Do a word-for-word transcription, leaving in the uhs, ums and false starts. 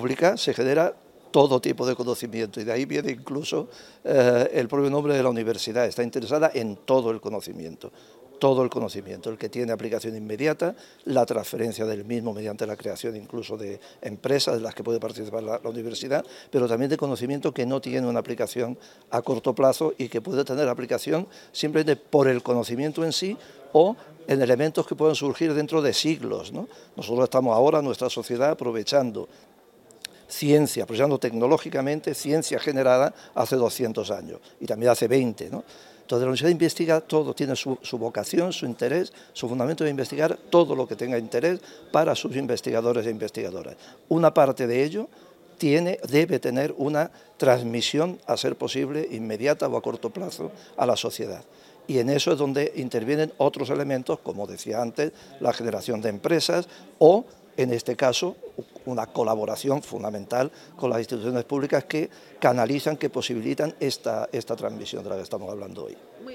pública se genera todo tipo de conocimiento, y de ahí viene incluso eh, el propio nombre de la universidad. Está interesada en todo el conocimiento, todo el conocimiento, el que tiene aplicación inmediata, la transferencia del mismo mediante la creación incluso de empresas de las que puede participar la, la universidad, pero también de conocimiento que no tiene una aplicación a corto plazo y que puede tener aplicación simplemente por el conocimiento en sí o en elementos que pueden surgir dentro de siglos, ¿no? Nosotros estamos ahora, nuestra sociedad, aprovechando ciencia, aprovechando tecnológicamente ciencia generada hace doscientos años y también hace veinte, ¿no? Entonces la universidad investiga todo, tiene su, su vocación, su interés, su fundamento de investigar todo lo que tenga interés para sus investigadores e investigadoras. Una parte de ello tiene, debe tener una transmisión, a ser posible, inmediata o a corto plazo a la sociedad. Y en eso es donde intervienen otros elementos, como decía antes, la generación de empresas o, en este caso, una colaboración fundamental con las instituciones públicas que canalizan, que posibilitan esta, esta transmisión de la que estamos hablando hoy.